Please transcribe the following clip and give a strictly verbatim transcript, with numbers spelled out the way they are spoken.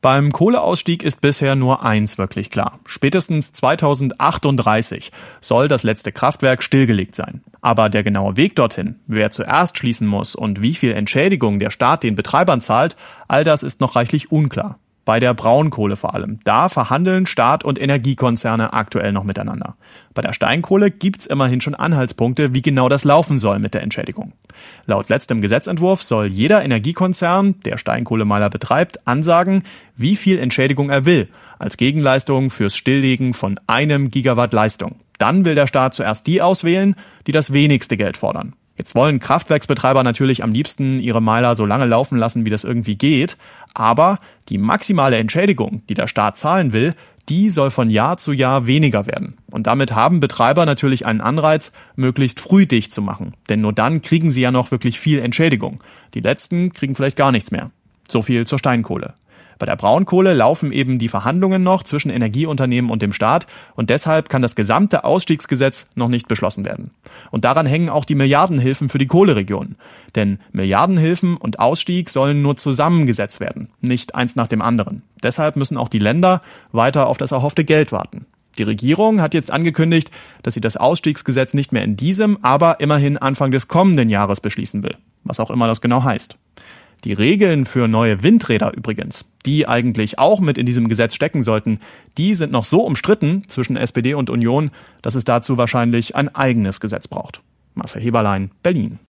Beim Kohleausstieg ist bisher nur eins wirklich klar. Spätestens zweitausendachtunddreißig soll das letzte Kraftwerk stillgelegt sein. Aber der genaue Weg dorthin, wer zuerst schließen muss und wie viel Entschädigung der Staat den Betreibern zahlt, all das ist noch reichlich unklar. Bei der Braunkohle vor allem. Da verhandeln Staat und Energiekonzerne aktuell noch miteinander. Bei der Steinkohle gibt's immerhin schon Anhaltspunkte, wie genau das laufen soll mit der Entschädigung. Laut letztem Gesetzentwurf soll jeder Energiekonzern, der Steinkohlemeiler betreibt, ansagen, wie viel Entschädigung er will, als Gegenleistung fürs Stilllegen von einem Gigawatt Leistung. Dann will der Staat zuerst die auswählen, die das wenigste Geld fordern. Jetzt wollen Kraftwerksbetreiber natürlich am liebsten ihre Meiler so lange laufen lassen, wie das irgendwie geht. Aber die maximale Entschädigung, die der Staat zahlen will, die soll von Jahr zu Jahr weniger werden. Und damit haben Betreiber natürlich einen Anreiz, möglichst früh dicht zu machen. Denn nur dann kriegen sie ja noch wirklich viel Entschädigung. Die letzten kriegen vielleicht gar nichts mehr. So viel zur Steinkohle. Bei der Braunkohle laufen eben die Verhandlungen noch zwischen Energieunternehmen und dem Staat und deshalb kann das gesamte Ausstiegsgesetz noch nicht beschlossen werden. Und daran hängen auch die Milliardenhilfen für die Kohleregionen. Denn Milliardenhilfen und Ausstieg sollen nur zusammengesetzt werden, nicht eins nach dem anderen. Deshalb müssen auch die Länder weiter auf das erhoffte Geld warten. Die Regierung hat jetzt angekündigt, dass sie das Ausstiegsgesetz nicht mehr in diesem, aber immerhin Anfang des kommenden Jahres beschließen will. Was auch immer das genau heißt. Die Regeln für neue Windräder übrigens, die eigentlich auch mit in diesem Gesetz stecken sollten, die sind noch so umstritten zwischen S P D und Union, dass es dazu wahrscheinlich ein eigenes Gesetz braucht. Marcel Heberlein, Berlin.